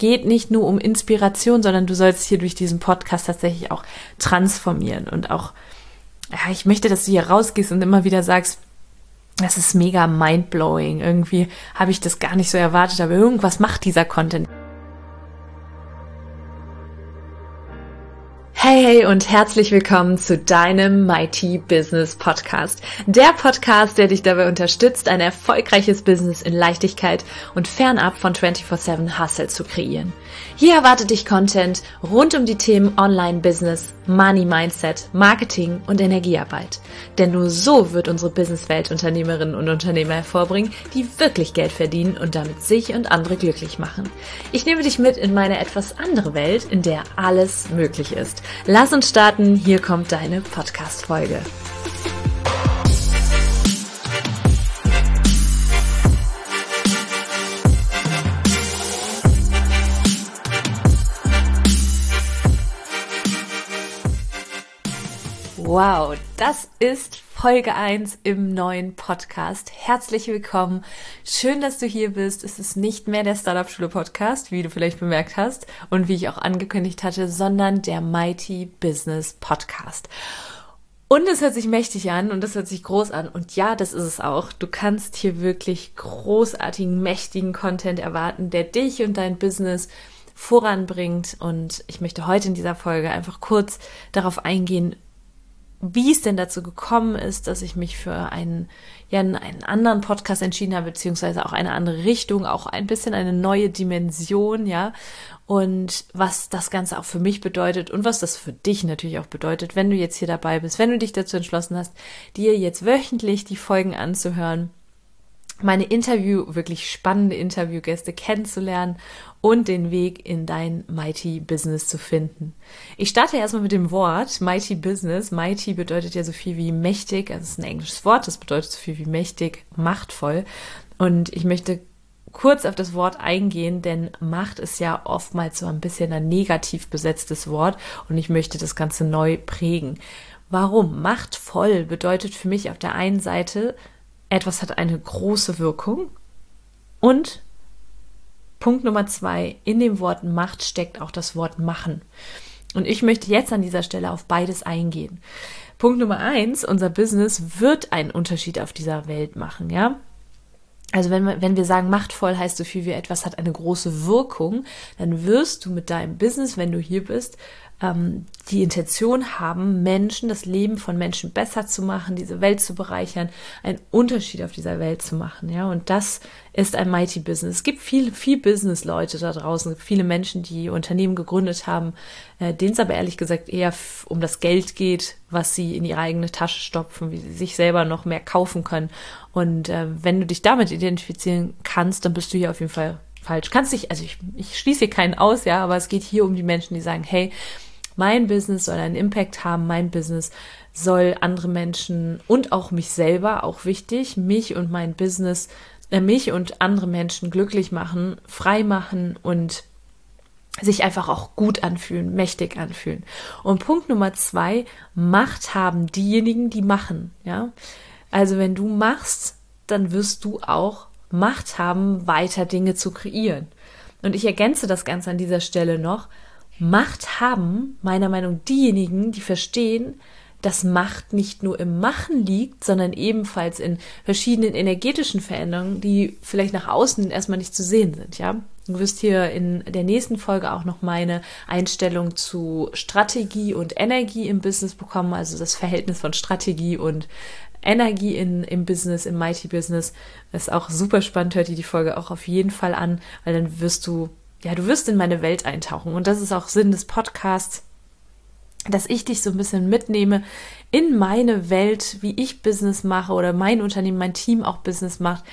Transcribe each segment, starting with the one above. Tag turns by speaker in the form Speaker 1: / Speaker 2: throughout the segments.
Speaker 1: geht nicht nur um Inspiration, sondern du sollst hier durch diesen Podcast tatsächlich auch transformieren und auch, ja, ich möchte, dass du hier rausgehst und immer wieder sagst, das ist mega mindblowing, irgendwie habe ich das gar nicht so erwartet, aber irgendwas macht dieser Content. Hey und herzlich willkommen zu deinem Mighty Business Podcast. Der Podcast, der dich dabei unterstützt, ein erfolgreiches Business in Leichtigkeit und fernab von 24/7 Hustle zu kreieren. Hier erwartet dich Content rund um die Themen Online-Business, Money-Mindset, Marketing und Energiearbeit. Denn nur so wird unsere Businesswelt Unternehmerinnen und Unternehmer hervorbringen, die wirklich Geld verdienen und damit sich und andere glücklich machen. Ich nehme dich mit in meine etwas andere Welt, in der alles möglich ist. Lass uns starten, hier kommt deine Podcast-Folge. Wow, das ist Folge 1 im neuen Podcast. Herzlich willkommen. Schön, dass du hier bist. Es ist nicht mehr der Startup-Schule-Podcast, wie du vielleicht bemerkt hast und wie ich auch angekündigt hatte, sondern der Mighty Business Podcast. Und es hört sich mächtig an und es hört sich groß an. Und ja, das ist es auch. Du kannst hier wirklich großartigen, mächtigen Content erwarten, der dich und dein Business voranbringt. Und ich möchte heute in dieser Folge einfach kurz darauf eingehen, wie es denn dazu gekommen ist, dass ich mich für einen anderen Podcast entschieden habe, beziehungsweise auch eine andere Richtung, auch ein bisschen eine neue Dimension, ja, und was das Ganze auch für mich bedeutet und was das für dich natürlich auch bedeutet, wenn du jetzt hier dabei bist, wenn du dich dazu entschlossen hast, dir jetzt wöchentlich die Folgen anzuhören, meine wirklich spannende Interviewgäste kennenzulernen und den Weg in dein Mighty Business zu finden. Ich starte erstmal mit dem Wort Mighty Business. Mighty bedeutet ja so viel wie mächtig, also es ist ein englisches Wort, das bedeutet so viel wie mächtig, machtvoll. Und ich möchte kurz auf das Wort eingehen, denn Macht ist ja oftmals so ein bisschen ein negativ besetztes Wort und ich möchte das Ganze neu prägen. Warum? Machtvoll bedeutet für mich auf der einen Seite, etwas hat eine große Wirkung und Punkt Nummer 2, in dem Wort Macht steckt auch das Wort machen. Und ich möchte jetzt an dieser Stelle auf beides eingehen. Punkt Nummer 1, unser Business wird einen Unterschied auf dieser Welt machen, ja. Also wenn wir sagen, machtvoll heißt so viel wie etwas hat eine große Wirkung, dann wirst du mit deinem Business, wenn du hier bist, die Intention haben, das Leben von Menschen besser zu machen, diese Welt zu bereichern, einen Unterschied auf dieser Welt zu machen, ja, und das ist ein Mighty Business. Es gibt viel Business-Leute da draußen, viele Menschen, die Unternehmen gegründet haben, denen es aber ehrlich gesagt eher um das Geld geht, was sie in ihre eigene Tasche stopfen, wie sie sich selber noch mehr kaufen können, und wenn du dich damit identifizieren kannst, dann bist du hier auf jeden Fall falsch. Ich schließe hier keinen aus, ja, aber es geht hier um die Menschen, die sagen, hey, mein Business soll einen Impact haben, mein Business soll andere Menschen und auch mich selber, auch wichtig, mich und mein Business, mich und andere Menschen glücklich machen, frei machen und sich einfach auch gut anfühlen, mächtig anfühlen. Und Punkt Nummer 2, Macht haben diejenigen, die machen, ja. Also wenn du machst, dann wirst du auch Macht haben, weiter Dinge zu kreieren. Und ich ergänze das Ganze an dieser Stelle noch. Macht haben, meiner Meinung nach, diejenigen, die verstehen, dass Macht nicht nur im Machen liegt, sondern ebenfalls in verschiedenen energetischen Veränderungen, die vielleicht nach außen erstmal nicht zu sehen sind, ja. Du wirst hier in der nächsten Folge auch noch meine Einstellung zu Strategie und Energie im Business bekommen, also das Verhältnis von Strategie und Energie im Business, im Mighty Business. Das ist auch super spannend, hört dir die Folge auch auf jeden Fall an, weil dann wirst du in meine Welt eintauchen. Und das ist auch Sinn des Podcasts, dass ich dich so ein bisschen mitnehme in meine Welt, wie ich Business mache oder mein Unternehmen, mein Team auch Business macht.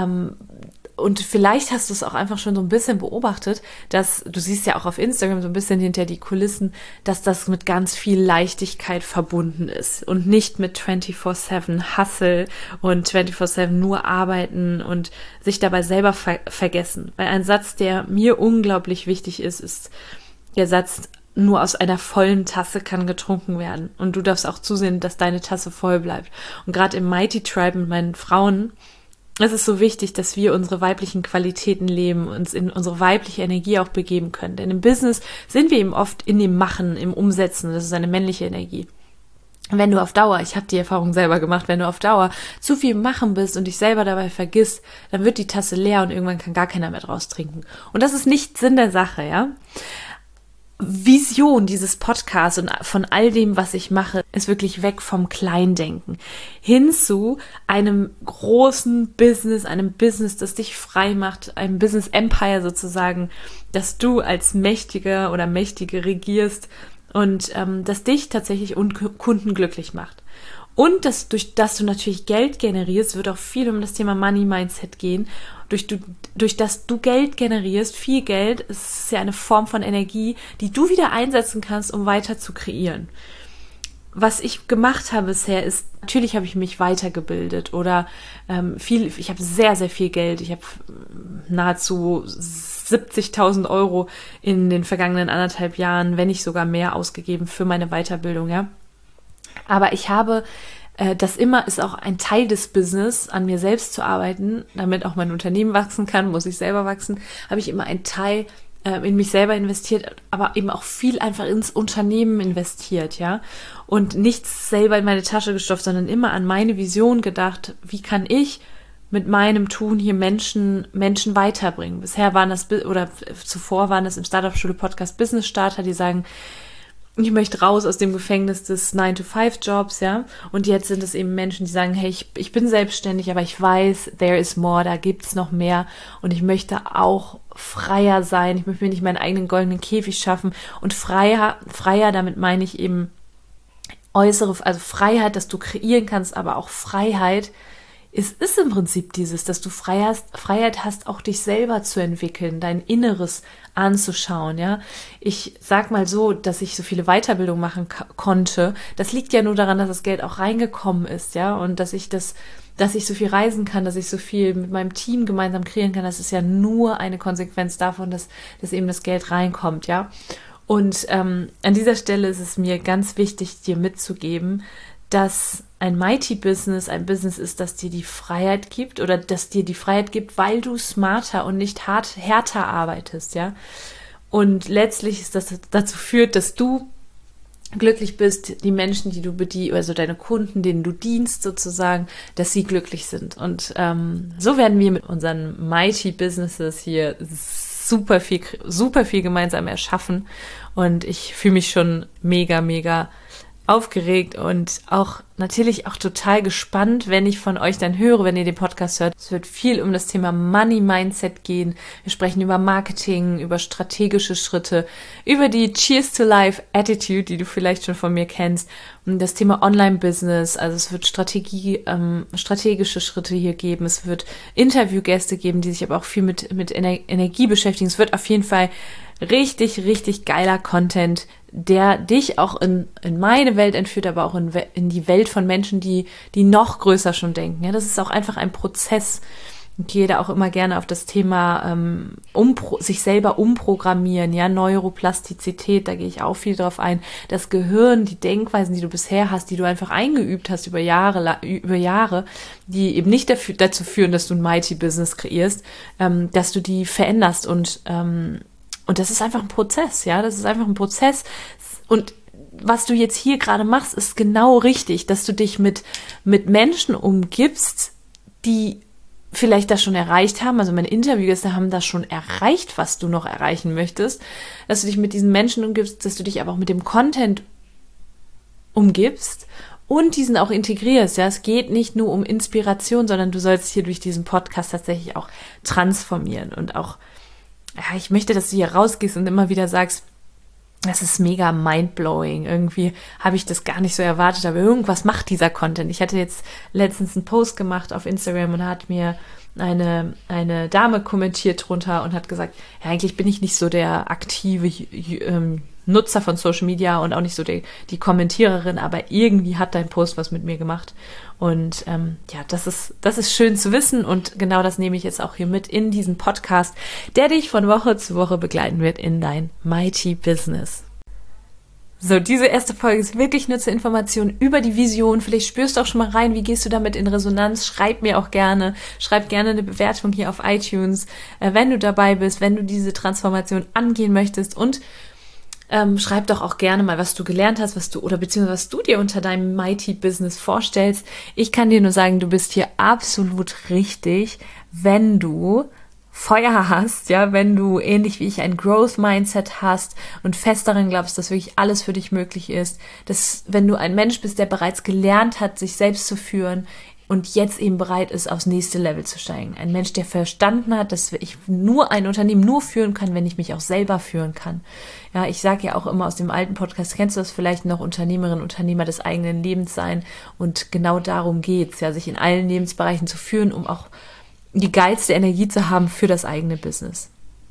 Speaker 1: Und vielleicht hast du es auch einfach schon so ein bisschen beobachtet, dass du siehst ja auch auf Instagram so ein bisschen hinter die Kulissen, dass das mit ganz viel Leichtigkeit verbunden ist und nicht mit 24/7 Hustle und 24/7 nur arbeiten und sich dabei selber vergessen. Weil ein Satz, der mir unglaublich wichtig ist der Satz, nur aus einer vollen Tasse kann getrunken werden. Und du darfst auch zusehen, dass deine Tasse voll bleibt. Und gerade im Mighty Tribe mit meinen Frauen, es ist so wichtig, dass wir unsere weiblichen Qualitäten leben, uns in unsere weibliche Energie auch begeben können. Denn im Business sind wir eben oft in dem Machen, im Umsetzen. Das ist eine männliche Energie. Wenn du auf Dauer, ich habe die Erfahrung selber gemacht, wenn du auf Dauer zu viel machen bist und dich selber dabei vergisst, dann wird die Tasse leer und irgendwann kann gar keiner mehr draus trinken. Und das ist nicht Sinn der Sache, ja. Vision dieses Podcasts und von all dem, was ich mache, ist wirklich weg vom Kleindenken hin zu einem großen Business, einem Business, das dich frei macht, einem Business Empire sozusagen, dass du als Mächtiger oder Mächtige regierst und das dich tatsächlich und Kunden glücklich macht. Und dass du natürlich Geld generierst, wird auch viel um das Thema Money Mindset gehen. Durch das du Geld generierst, viel Geld, ist ja eine Form von Energie, die du wieder einsetzen kannst, um weiter zu kreieren. Was ich gemacht habe bisher ist, natürlich habe ich mich weitergebildet oder ich habe sehr, sehr viel Geld. Ich habe nahezu 70.000 Euro in den vergangenen 1,5 Jahren, wenn nicht sogar mehr, ausgegeben für meine Weiterbildung, ja. Aber ich habe das immer ist auch ein Teil des Business, an mir selbst zu arbeiten, damit auch mein Unternehmen wachsen kann, muss ich selber wachsen, habe ich immer einen Teil in mich selber investiert, aber eben auch viel einfach ins Unternehmen investiert, ja, und nichts selber in meine Tasche gestopft, sondern immer an meine Vision gedacht, wie kann ich mit meinem Tun hier Menschen weiterbringen. Zuvor waren das im Startup-Schule-Podcast Business-Starter, die sagen, ich möchte raus aus dem Gefängnis des 9-to-5-Jobs, ja. Und jetzt sind es eben Menschen, die sagen, hey, ich bin selbstständig, aber ich weiß, there is more, da gibt's noch mehr. Und ich möchte auch freier sein. Ich möchte mir nicht meinen eigenen goldenen Käfig schaffen. Und freier, damit meine ich eben also Freiheit, dass du kreieren kannst, aber auch Freiheit. Es ist im Prinzip dass du Freiheit hast, auch dich selber zu entwickeln, dein Inneres anzuschauen, ja. Ich sag mal so, dass ich so viele Weiterbildungen machen konnte. Das liegt ja nur daran, dass das Geld auch reingekommen ist, ja. Und dass ich so viel reisen kann, dass ich so viel mit meinem Team gemeinsam kreieren kann. Das ist ja nur eine Konsequenz davon, dass eben das Geld reinkommt, ja. Und an dieser Stelle ist es mir ganz wichtig, dir mitzugeben, dass ein Mighty-Business ein Business ist, das dir die Freiheit gibt oder das dir die Freiheit gibt, weil du smarter und nicht härter arbeitest, ja. Und letztlich ist das dazu führt, dass du glücklich bist, die Menschen, die du bedienst, also deine Kunden, denen du dienst sozusagen, dass sie glücklich sind. Und so werden wir mit unseren Mighty-Businesses hier super viel gemeinsam erschaffen. Und ich fühle mich schon mega, mega aufgeregt und auch natürlich auch total gespannt, wenn ich von euch dann höre, wenn ihr den Podcast hört. Es wird viel um das Thema Money Mindset gehen. Wir sprechen über Marketing, über strategische Schritte, über die Cheers to Life Attitude, die du vielleicht schon von mir kennst, und das Thema Online-Business. Also es wird strategische Schritte hier geben. Es wird Interviewgäste geben, die sich aber auch viel mit Energie beschäftigen. Es wird auf jeden Fall richtig, richtig geiler Content, der dich auch in meine Welt entführt, aber auch in die Welt von Menschen, die noch größer schon denken. Ja, das ist auch einfach ein Prozess. Ich gehe da auch immer gerne auf das Thema sich selber umprogrammieren, ja, Neuroplastizität, da gehe ich auch viel drauf ein. Das Gehirn, die Denkweisen, die du bisher hast, die du einfach eingeübt hast über Jahre, die eben nicht dazu führen, dass du ein Mighty-Business kreierst, dass du die veränderst und das ist einfach ein Prozess, ja, das ist einfach ein Prozess. Und was du jetzt hier gerade machst, ist genau richtig, dass du dich mit Menschen umgibst, die vielleicht das schon erreicht haben. Also meine Interviewgäste haben das schon erreicht, was du noch erreichen möchtest. Dass du dich mit diesen Menschen umgibst, dass du dich aber auch mit dem Content umgibst und diesen auch integrierst. Ja, es geht nicht nur um Inspiration, sondern du sollst hier durch diesen Podcast tatsächlich auch transformieren und auch, ja, ich möchte, dass du hier rausgehst und immer wieder sagst, das ist mega mindblowing. Irgendwie habe ich das gar nicht so erwartet, aber irgendwas macht dieser Content. Ich hatte jetzt letztens einen Post gemacht auf Instagram und da hat mir eine Dame kommentiert drunter und hat gesagt, ja, eigentlich bin ich nicht so der aktive Nutzer von Social Media und auch nicht so die Kommentiererin, aber irgendwie hat dein Post was mit mir gemacht. Und ja, das ist schön zu wissen und genau das nehme ich jetzt auch hier mit in diesen Podcast, der dich von Woche zu Woche begleiten wird in dein Mighty Business. So, diese erste Folge ist wirklich nur zur Information über die Vision. Vielleicht spürst du auch schon mal rein, wie gehst du damit in Resonanz? Schreib mir auch gerne. Schreib gerne eine Bewertung hier auf iTunes, wenn du dabei bist, wenn du diese Transformation angehen möchtest. Und schreib doch auch gerne mal, was du gelernt hast, beziehungsweise was du dir unter deinem Mighty Business vorstellst. Ich kann dir nur sagen, du bist hier absolut richtig, wenn du Feuer hast, ja, wenn du ähnlich wie ich ein Growth Mindset hast und fest daran glaubst, dass wirklich alles für dich möglich ist, dass wenn du ein Mensch bist, der bereits gelernt hat, sich selbst zu führen und jetzt eben bereit ist, aufs nächste Level zu steigen. Ein Mensch, der verstanden hat, dass ich nur ein Unternehmen nur führen kann, wenn ich mich auch selber führen kann. Ja, ich sage ja auch immer aus dem alten Podcast, kennst du das vielleicht noch, Unternehmerin, Unternehmer des eigenen Lebens sein, und genau darum geht's, ja, sich in allen Lebensbereichen zu führen, um auch die geilste Energie zu haben für das eigene Business.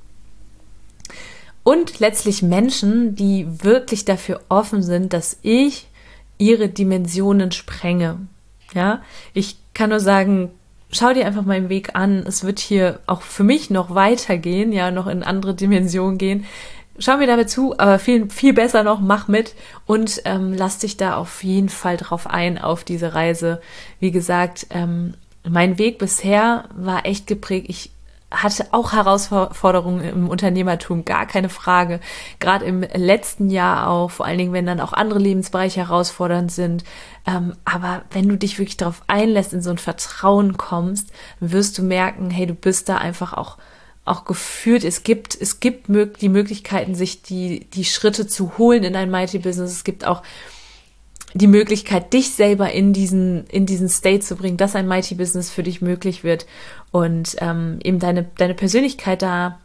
Speaker 1: Und letztlich Menschen, die wirklich dafür offen sind, dass ich ihre Dimensionen sprenge. Ja, ich kann nur sagen, schau dir einfach meinen Weg an. Es wird hier auch für mich noch weitergehen, ja, noch in andere Dimensionen gehen. Schau mir dabei zu, aber viel, viel besser noch, mach mit und lass dich da auf jeden Fall drauf ein, auf diese Reise. Wie gesagt, mein Weg bisher war echt geprägt. Ich hatte auch Herausforderungen im Unternehmertum, gar keine Frage. Gerade im letzten Jahr auch, vor allen Dingen, wenn dann auch andere Lebensbereiche herausfordernd sind. Aber wenn du dich wirklich darauf einlässt, in so ein Vertrauen kommst, wirst du merken, hey, du bist da einfach auch geführt. Es gibt die Möglichkeiten, sich die Schritte zu holen in ein Mighty Business. Es gibt auch die Möglichkeit, dich selber in diesen State zu bringen, dass ein Mighty Business für dich möglich wird und eben deine Persönlichkeit da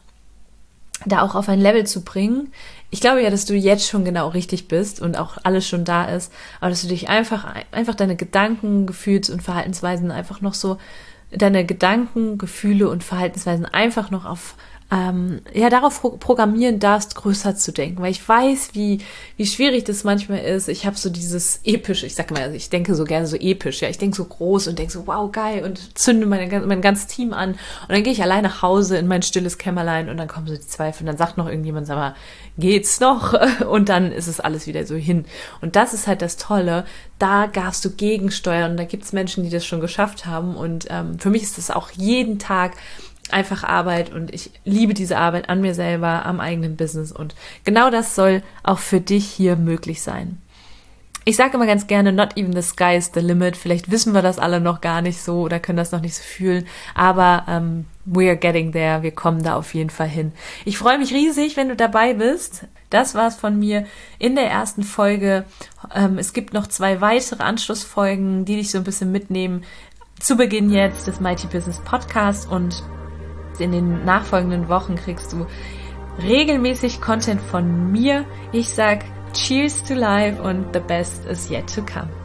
Speaker 1: auch auf ein Level zu bringen. Ich glaube ja, dass du jetzt schon genau richtig bist und auch alles schon da ist, aber dass du dich einfach deine Gedanken, Gefühls- und Verhaltensweisen einfach noch so, deine Gedanken, Gefühle und Verhaltensweisen einfach noch auf darauf programmieren darfst, größer zu denken, weil ich weiß, wie schwierig das manchmal ist. Ich habe so dieses epische, ich sage mal, ich denke so gerne so episch, ja, ich denke so groß und denke so, wow, geil, und zünde mein ganzes Team an und dann gehe ich allein nach Hause in mein stilles Kämmerlein und dann kommen so die Zweifel und dann sagt noch irgendjemand, sag mal, geht's noch? Und dann ist es alles wieder so hin. Und das ist halt das Tolle, da darfst du gegensteuern und da gibt's Menschen, die das schon geschafft haben und für mich ist das auch jeden Tag einfach Arbeit und ich liebe diese Arbeit an mir selber, am eigenen Business und genau das soll auch für dich hier möglich sein. Ich sage immer ganz gerne, not even the sky is the limit. Vielleicht wissen wir das alle noch gar nicht so oder können das noch nicht so fühlen, aber we are getting there. Wir kommen da auf jeden Fall hin. Ich freue mich riesig, wenn du dabei bist. Das war's von mir in der ersten Folge. Es gibt noch 2 weitere Anschlussfolgen, die dich so ein bisschen mitnehmen. Zu Beginn jetzt des Mighty Business Podcast und in den nachfolgenden Wochen kriegst du regelmäßig Content von mir. Ich sag Cheers to life und the best is yet to come.